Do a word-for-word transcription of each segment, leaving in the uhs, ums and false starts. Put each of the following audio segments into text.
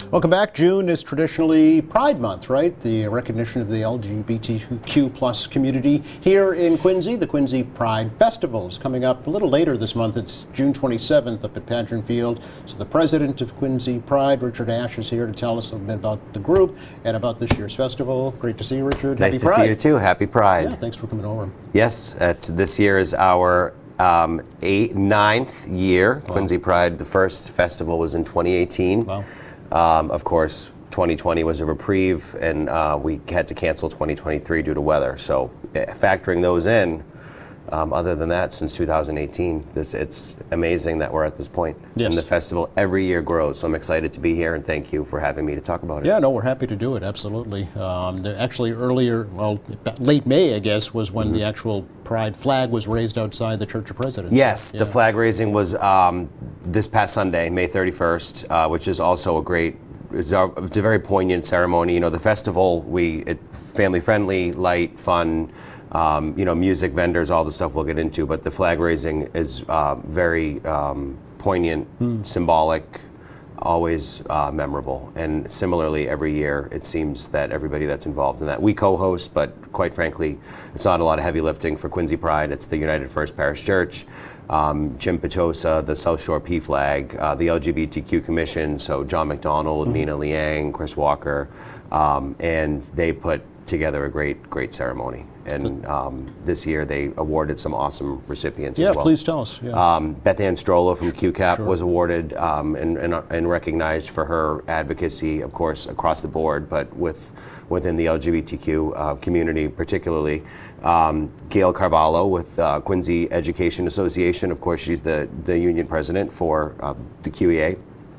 Welcome back. June is traditionally Pride Month, right? The recognition of the L G B T Q plus community here in Quincy. The Quincy Pride Festival is coming up a little later this month. It's June twenty-seventh up at Pageant Field. So the president of Quincy Pride, Richard Ash, is here to tell us a little bit about the group and about this year's festival. Great to see you, Richard. Nice Happy to Pride. see you too. Happy Pride. Yeah, thanks for coming over. Yes, it's, this year is our um, eight, ninth year. Wow. Quincy Pride, the first festival was in twenty eighteen. Wow. Um, of course, twenty twenty was a reprieve, and uh, we had to cancel twenty twenty-three due to weather. So, uh, factoring those in, um, other than that, since two thousand eighteen, this, it's amazing that we're at this point. Yes. And the festival every year grows. So I'm excited to be here, and thank you for having me to talk about it. Yeah, no, we're happy to do it. Absolutely. Um, the, actually, earlier, well, late May, I guess, was when mm-hmm. the actual Pride flag was raised outside the Church of Presidents. Yes, yeah. the flag raising was um, this past Sunday, May thirty-first, uh, which is also a great. It's a, it's a very poignant ceremony. You know, the festival, we it, family friendly, light, fun. Um, you know, music, vendors, all the stuff we'll get into. But the flag raising is uh, very um, poignant, mm. symbolic, always uh, memorable. And similarly, every year, it seems that everybody that's involved in that. We co-host, but quite frankly, it's not a lot of heavy lifting for Quincy Pride. It's the United First Parish Church, um, Jim Petosa, the South Shore P Flag, uh, the L G B T Q Commission, so John McDonald, mm-hmm. Nina Liang, Chris Walker, um, and they put together a great, great ceremony. And um, this year they awarded some awesome recipients yeah, as well. Yeah, please tell us. Yeah. Um, Beth Ann Strollo from Q CAP sure. was awarded um, and, and, and recognized for her advocacy, of course, across the board, but with within the L G B T Q uh, community particularly. Um, Gail Carvalho with uh, Quincy Education Association, of course, she's the, the union president for uh, the Q E A,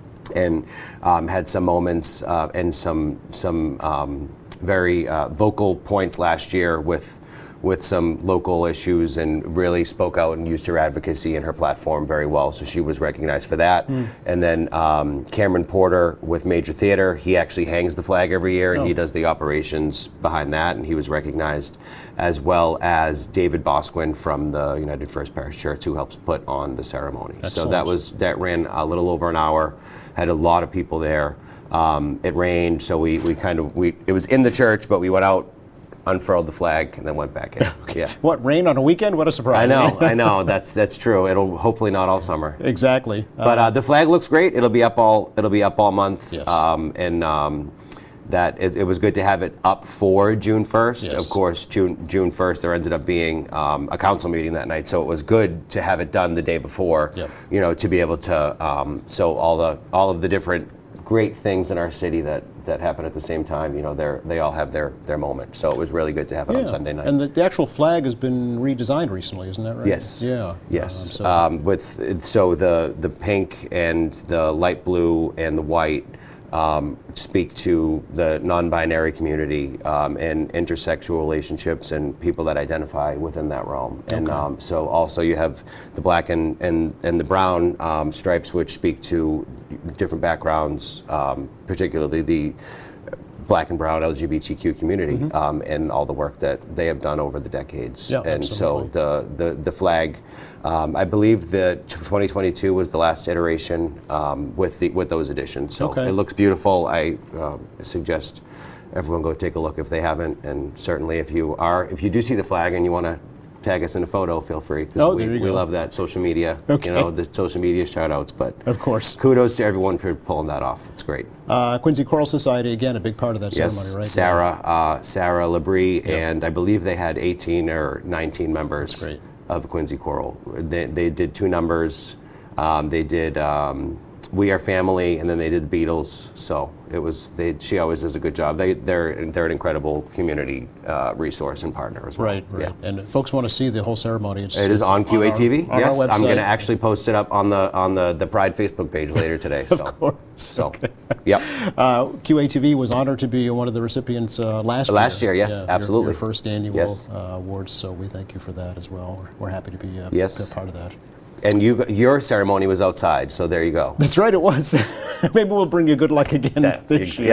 and um, had some moments uh, and some some um, very uh, vocal points last year with with some local issues, and really spoke out and used her advocacy and her platform very well. So she was recognized for that. Mm. And then um, Cameron Porter with Major Theater, he actually hangs the flag every year, and oh. he does the operations behind that, and he was recognized, as well as David Bosquin from the United First Parish Church, who helps put on the ceremony. Excellent. So that was that ran a little over an hour, had a lot of people there. Um, it rained, so we, we kind of, we it was in the church, but we went out, unfurled the flag, and then went back in. Okay. Yeah. What, rain on a weekend? What a surprise. I know, I know. That's that's true. It'll hopefully not all summer. Exactly. But uh, the flag looks great. It'll be up all it'll be up all month. Yes. Um, and um, that it, it was good to have it up for June first. Yes. Of course, June June first there ended up being um, a council meeting that night, so it was good to have it done the day before. Yep. You know, to be able to um, so all the all of the different great things in our city that, that happen at the same time, you know, they're, they all have their, their moment. So it was really good to have it yeah. on Sunday night. And the, the actual flag has been redesigned recently, isn't that right? Yes. Yeah. Yes. Um, so. Um, with so the the pink and the light blue and the white um, speak to the non-binary community um, and intersexual relationships and people that identify within that realm. And okay. um, so also you have the black and and, and the brown um, stripes, which speak to different backgrounds, um, particularly the black and brown L G B T Q community, mm-hmm. um, and all the work that they have done over the decades. Yeah, and absolutely. so the, the, the flag, um, I believe that twenty twenty-two was the last iteration um, with the with those additions. So okay. it looks beautiful. I uh, suggest everyone go take a look if they haven't, and certainly if you are, if you do see the flag and you want to tag us in a photo, feel free. Oh, we, there you we go. love that social media. Okay. You know, the social media shout outs, but of course. Kudos to everyone for pulling that off. It's great. Uh, Quincy Choral Society, again, a big part of that yes, ceremony, right? Sarah, uh, Sarah Labrie, yep. and I believe they had eighteen or nineteen members of Quincy Choral. They, they did two numbers. Um, they did um, We Are Family, and then they did the Beatles. So it was. They, she always does a good job. They, they're they're an incredible community uh, resource and partner as well. Right, right. Yeah. And if folks want to see the whole ceremony, it's it is on Q A T V. On our, yes, on our I'm going to website. actually post it up on the on the, the Pride Facebook page later today. So. Of course. So, okay. Yep. Uh, Q A T V was honored to be one of the recipients uh, last year. Last year, yes, yeah, absolutely. Your, your first annual yes. uh, awards, so we thank you for that as well. We're, we're happy to be a, yes. a part of that. And you, your ceremony was outside, so there you go. That's right, it was. Maybe we'll bring you good luck again That, this year. Yep.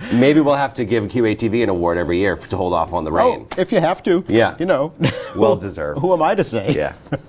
Maybe we'll have to give Q A T V an award every year to hold off on the rain. Oh, if you have to. Yeah. You know. Well deserved. Who am I to say? Yeah.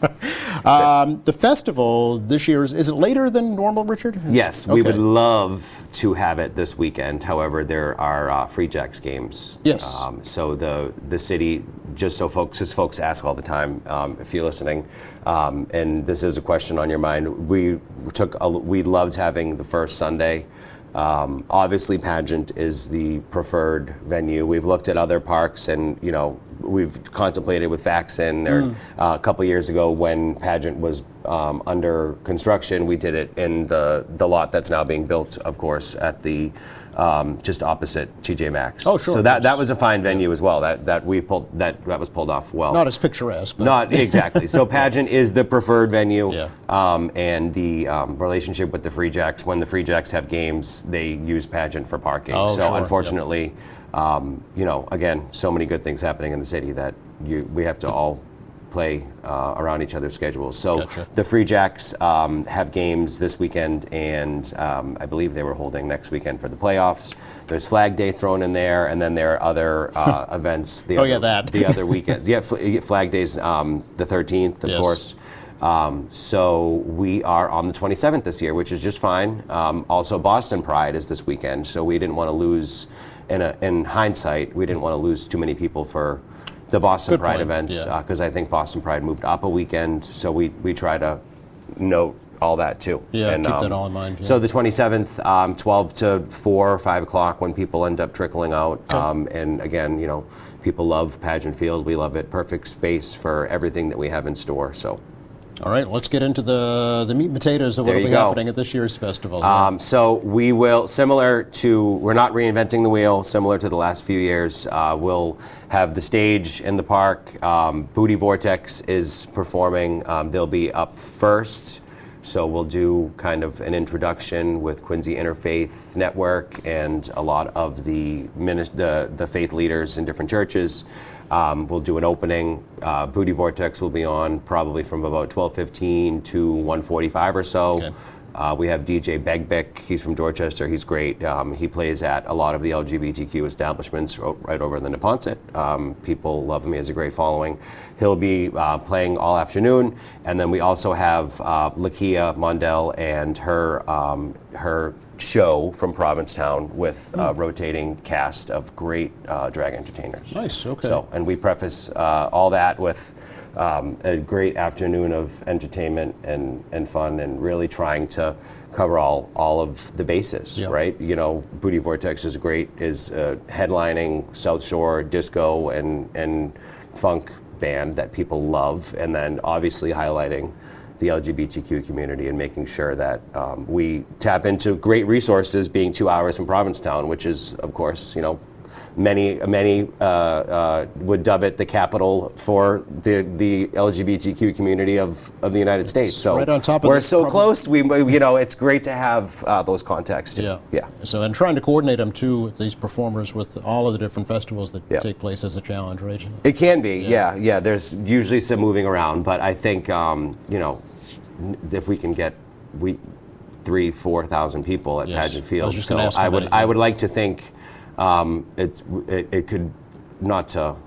um, the festival this year, is, is it later than normal, Richard? Is Yes, it? we Okay. would love to have it this weekend. However, there are uh, Free Jacks games. Yes. Um, so the the city, just so folks, as folks ask all the time, um, if you're listening, um, and this is a question on your mind, we took a, we loved having the first Sunday. Um, obviously, Pageant is the preferred venue. We've looked at other parks, and you know, we've contemplated with Faxon. Or uh, a couple years ago, when Pageant was um, under construction, we did it in the the lot that's now being built, of course, at the um, just opposite T J Maxx. Oh, sure. So that Yes. that was a fine venue as well. That that we pulled that that was pulled off well. Not as picturesque. But Not exactly. So Pageant is the preferred venue, Yeah. um, and the um, relationship with the Free Jacks. When the Free Jacks have games, they use Pageant for parking. Oh, so sure, unfortunately, um, you know, again, so many good things happening in the city that you we have to all play uh, around each other's schedules. So Gotcha. the Free Jacks um, have games this weekend, and um, I believe they were holding next weekend for the playoffs. There's Flag Day thrown in there, and then there are other uh, events. The Oh, other, yeah, that. the other weekends. Yeah, Fl- Flag Day's um, the thirteenth, of Yes. course. Um, so we are on the twenty-seventh this year, which is just fine. Um, also, Boston Pride is this weekend, so we didn't want to lose. In, a, in hindsight, we didn't want to lose too many people for the Boston Good Pride point, events, yeah. because I think Boston Pride moved up a weekend. So we we try to note all that too. Yeah, keep that all in mind, yeah. So the twenty-seventh, um, twelve to four or five o'clock, when people end up trickling out. Um, and again, you know, people love Pageant Field. We love it. Perfect space for everything that we have in store. So. All right, let's get into the the meat and potatoes of what There will be you go. happening at this year's festival. Um, so we will, similar to, we're not reinventing the wheel, similar to the last few years. Uh, we'll have the stage in the park. Um, Booty Vortex is performing. Um, they'll be up first. So we'll do kind of an introduction with Quincy Interfaith Network and a lot of the, minis- the, the faith leaders in different churches. Um, we'll do an opening. Uh, Booty Vortex will be on probably from about twelve fifteen to one forty-five or so. Okay. Uh, we have D J Begbick. He's from Dorchester. He's great. Um, he plays at a lot of the L G B T Q establishments ro- right over in the Neponset. Um, people love him. He has a great following. He'll be uh, playing all afternoon. And then we also have uh, Lakia Mondell and her um, her show from Provincetown with a rotating cast of great uh, drag entertainers. Nice, okay. So, and we preface uh, all that with um, a great afternoon of entertainment and, and fun, and really trying to cover all all of the bases, Yeah. right? You know, Booty Vortex is great, is uh, headlining South Shore disco and and funk band that people love, and then obviously highlighting the L G B T Q community and making sure that um, we tap into great resources, being two hours from Provincetown, which is, of course, you know, many many uh, uh, would dub it the capital for the the L G B T Q community of, of the United States. So right on top of we're the so prob- close. We you know it's great to have uh, those contacts too. Yeah. yeah. So, and trying to coordinate them too, these performers with all of the different festivals that Yeah. take place is a challenge, right? It can be, yeah. yeah, There's usually some moving around, but I think um, you know, n- if we can get we three, four thousand people at Yes. Pageant I Field, was just so gonna ask I how would many, I yeah. would like to think um, it, it it could not to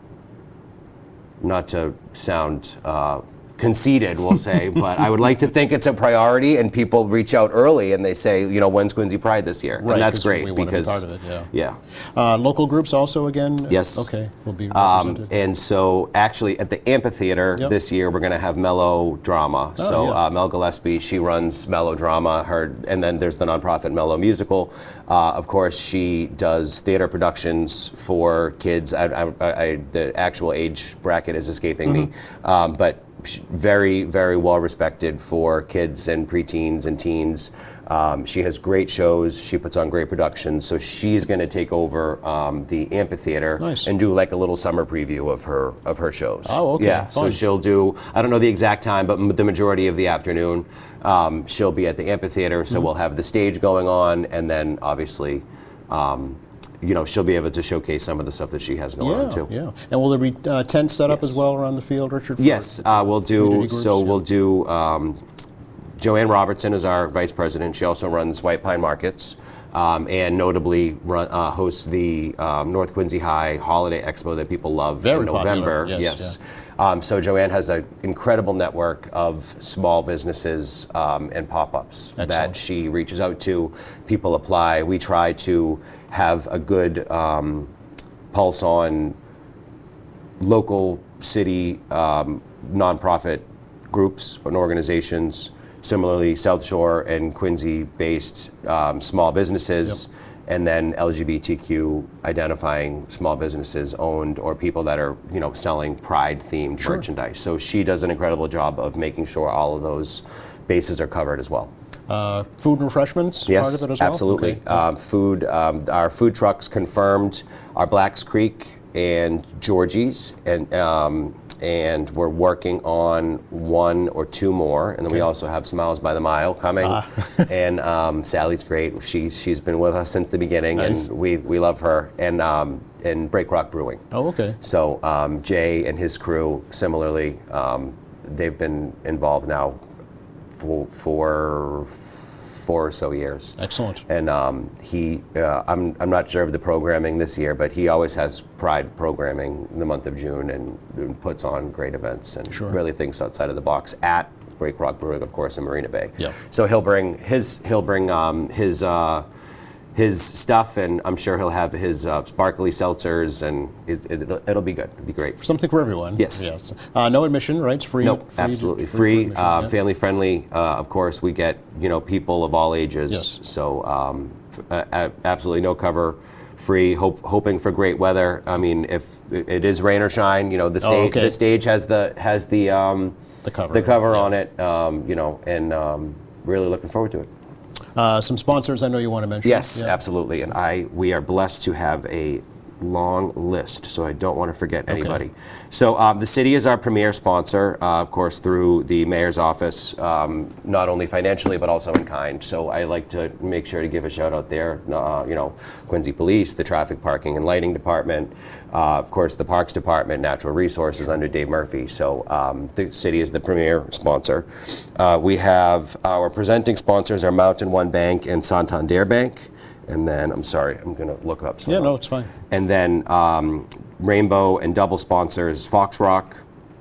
not to sound uh, conceited, we'll say, but I would like to think it's a priority, and people reach out early and they say, you know, when's Quincy Pride this year? Right, and that's 'cause great we wanna be because part of it, yeah. yeah. Uh, local groups also again? Yes. Okay, will be Um, represented. and so, actually, at the amphitheater Yep. this year, we're going to have melodrama. Oh, so, yeah. uh, Mel Gillespie, she runs melodrama. Her, and then there's the nonprofit Mellow Musical. Uh, of course, she does theater productions for kids. I, I, I, the actual age bracket is escaping me, um, but sh- very, very well respected for kids and preteens and teens. Um, she has great shows. She puts on great productions. So she's going to take over um, the amphitheater Nice. and do like a little summer preview of her of her shows. Oh, okay, Yeah. So fun. she'll do. I don't know the exact time, but m- the majority of the afternoon, um, she'll be at the amphitheater. So we'll have the stage going on, and then obviously, um, you know, she'll be able to showcase some of the stuff that she has going on Yeah, too. yeah. And will there be uh, tents set up Yes. as well around the field, Richard? for Yes, uh, we'll do. community So groups? we'll do. Um, Joanne Robertson is our vice president. She also runs White Pine Markets. um, and notably run, uh, hosts the um, North Quincy High Holiday Expo that people love Very in November. popular. Yes. yes. Yeah. Um, so Joanne has an incredible network of small businesses um, and pop-ups Excellent. that she reaches out to. People apply. We try to have a good um, pulse on local city um, nonprofit groups and organizations. Similarly, South Shore and Quincy-based um, small businesses. Yep. And then L G B T Q identifying small businesses owned or people that are, you know, selling Pride-themed Sure. merchandise. So she does an incredible job of making sure all of those bases are covered as well. Uh, food and refreshments, Yes, part of it as well? absolutely. Okay. Um, food, um, our food trucks confirmed are Blacks Creek and Georgie's, and um, and we're working on one or two more, and then we Okay. also have Smiles by the Mile coming. Ah. And um, Sally's great. She's she's been with us since the beginning, Nice. and we we love her. And um, and Break Rock Brewing. Oh, okay. So um, Jay and his crew, similarly, um, they've been involved now for for four or so years. Excellent. And um, he, uh, I'm, I'm not sure of the programming this year, but he always has Pride programming in the month of June and, and puts on great events and Sure. really thinks outside of the box at Break Rock Brewing, of course, in Marina Bay. Yeah. So he'll bring his, he'll bring um, his, uh, his stuff, and I'm sure he'll have his uh, sparkly seltzers, and it, it, it'll, it'll be good. It'll be great. Something for everyone. Yes. Yes. Uh, no admission, right? It's free. Nope, free absolutely free, free, for admission, uh, yeah. family friendly. Uh, of course, we get you know people of all ages. Yes. So um, f- uh, a- absolutely no cover, free. Hope, hoping for great weather. I mean, if it is rain or shine, you know the Oh, stage okay. the stage has the has the um, The cover. the cover Yeah. on it. Um, you know, and um, really looking forward to it. Uh, some sponsors I know you want to mention. Yes, Yeah. absolutely. And I we are blessed to have a long list, so I don't want to forget anybody. So um, the city is our premier sponsor, uh, of course, through the mayor's office, um, not only financially but also in kind. So I like to make sure to give a shout out there. Uh, you know, Quincy Police, the Traffic Parking and Lighting Department, uh, of course, the Parks Department, Natural Resources under Dave Murphy. So um, the city is the premier sponsor. Uh, we have our presenting sponsors are Mountain One Bank and Santander Bank. And then, I'm sorry, I'm going to look up some. Yeah, no, it's fine. And then um, Rainbow and double sponsors, Fox Rock,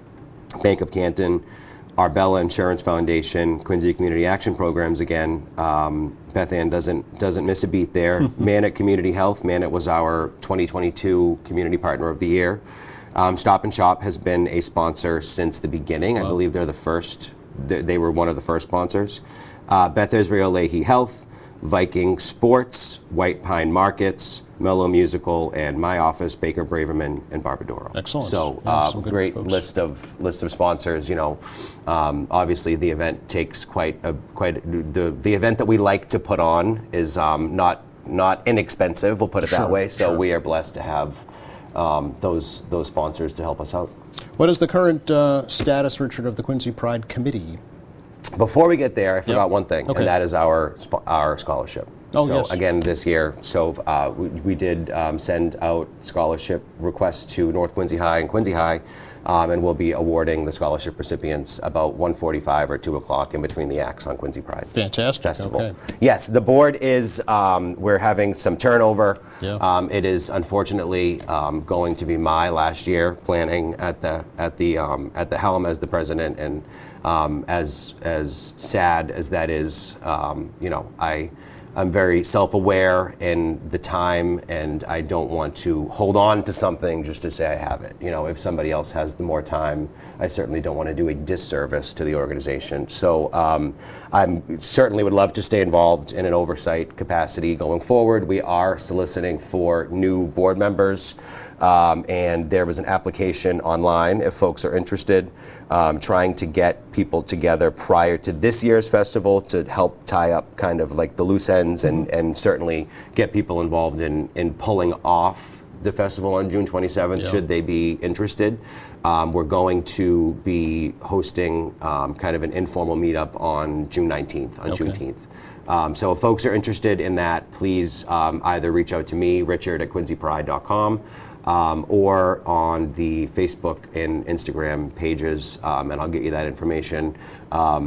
Bank of Canton, Arbella Insurance Foundation, Quincy Community Action Programs again. Um, Beth Ann doesn't doesn't miss a beat there. Manit Community Health. Manit was our twenty twenty-two Community Partner of the Year. Um, Stop and Shop has been a sponsor since the beginning. I believe they're the first. They, they were one of the first sponsors. Uh, Beth Israel Leahy Health, Viking Sports, White Pine Markets, Mellow Musical, and my office, Baker Braverman and Barbadoro. Excellent. So Yeah, uh, some good great folks. list of list of sponsors. You know, um, obviously the event takes quite a quite the the event that we like to put on is um, not not inexpensive. We'll put it Sure, that way. So sure. we are blessed to have um, those those sponsors to help us out. What is the current uh, status, Richard, of the Quincy Pride Committee? Before we get there, I forgot one thing, Okay. and that is our sp- our scholarship. Oh, so yes. again, this year, so uh, we, we did um, send out scholarship requests to North Quincy High and Quincy High, um, and we'll be awarding the scholarship recipients about one forty-five or two o'clock in between the acts on Quincy Pride Fantastic. Festival. Okay. Yes, the board is, um, we're having some turnover. Yeah. Um, it is unfortunately um, going to be my last year planning at the at the um, at the helm as the president, and um, as as sad as that is, um, you know, I. I'm very self-aware in the time, and I don't want to hold on to something just to say I have it. You know, if somebody else has the more time, I certainly don't want to do a disservice to the organization. So um, I certainly would love to stay involved in an oversight capacity going forward. We are soliciting for new board members, um, and there was an application online if folks are interested, um, trying to get people together prior to this year's festival to help tie up kind of like the loose ends and, and certainly get people involved in, in pulling off the festival on June twenty-seventh, Yeah. should they be interested. Um, we're going to be hosting um, kind of an informal meetup on June nineteenth, on Okay. Juneteenth. Um, so if folks are interested in that, please um, either reach out to me, Richard at quincy pride dot com, um, or on the Facebook and Instagram pages, um, and I'll get you that information. Um,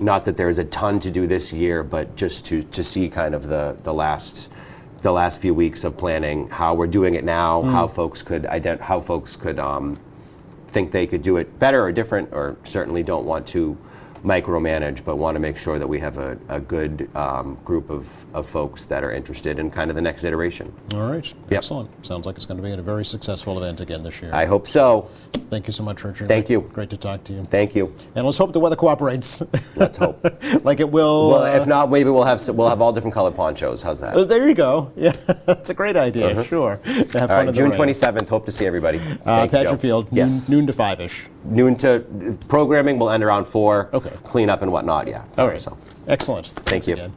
not that there's a ton to do this year, but just to, to see kind of the, the last the last few weeks of planning, how we're doing it now, mm. how folks could ident- how folks could um, think they could do it better or different, or certainly don't want to micromanage, but want to make sure that we have a, a good um, group of, of folks that are interested in kind of the next iteration. All right. Yep. Excellent. Sounds like it's going to be a very successful event again this year. I hope so. Thank you so much, Richard. Thank you. Great to talk to you. Thank you. And let's hope the weather cooperates. Let's hope. Like it will. Well, uh, if not, maybe we'll have s- we'll have all different colored ponchos. How's that? uh, there you go. Yeah, that's a great idea. Uh-huh. Sure. Have fun All right, in the June rain. twenty-seventh. Hope to see everybody. Uh, Thank you, Joe. Patrick Field. Yes. Noon, noon to five-ish. Noon to programming will end around four. Okay. Clean up and whatnot. Yeah. All right. So. Excellent. Thank Thanks you. again.